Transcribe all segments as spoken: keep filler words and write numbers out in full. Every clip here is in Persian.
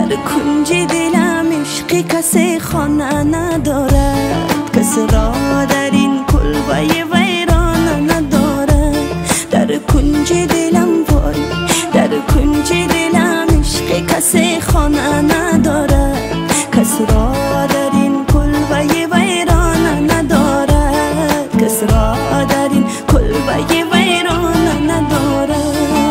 کنج دلم عشقی کسی خانه ندارد، کسی را در این کلبه ویرانه ندارد. در کنج دلم وای، در کنج دلم عشقی کسی خانه ندارد، کسی را در این کلبه ویرانه ندارد، کسی را در این کلبه ویرانه ندارد.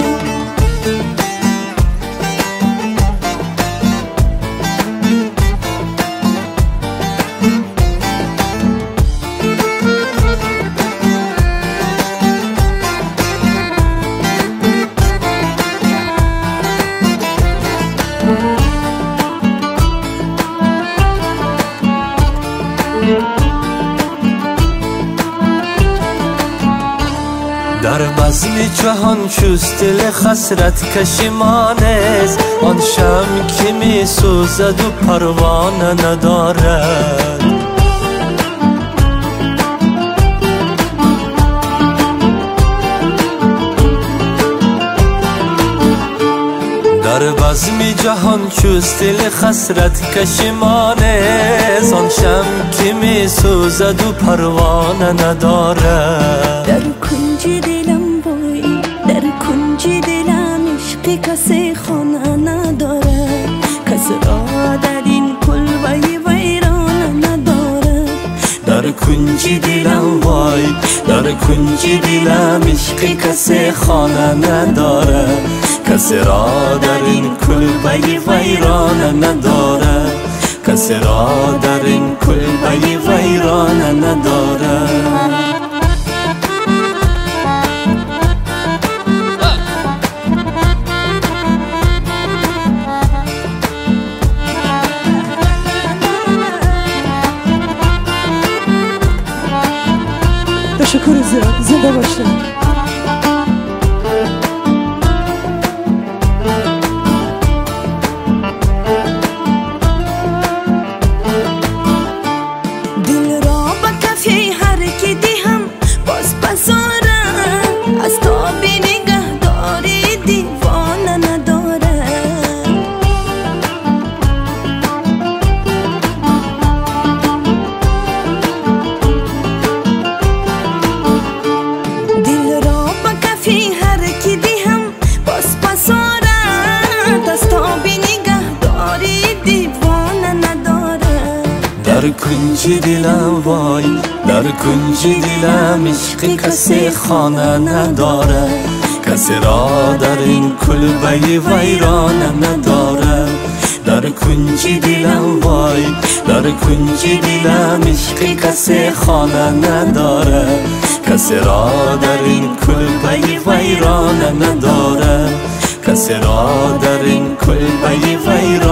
در بزم جهان چوست دل خسرت کشیمان است، آن شمع که می سوزد و پروانه ندارد. در بزم جهان چوست دل خسرت کشیمان است، آن شمع که می سوزد و پروانه ندارد. در کنج دلم وای، در کنج دلم عشقی کسی خانه ندارد، کسی را در این کلبه ویرانه ندارد. در کنج دلم وای، در کنج دلم عشقی کسی خانه ندارد، کسی را در این کلبه ویرانه ندارد، کسی را در این کلبه ویرانه ندارد. تشکر زیاد، زنده باشید. در کنج دلم وای، در کنج دلم عشقی کسی خانه ندارد، کسی را در این کلبه ویرانه ندارد. در کنج دلم وای، در کنج دلم عشقی کسی خانه ندارد، کسی را در این کلبه ویرانه ندارد، کسی را در این کلبه ویرانه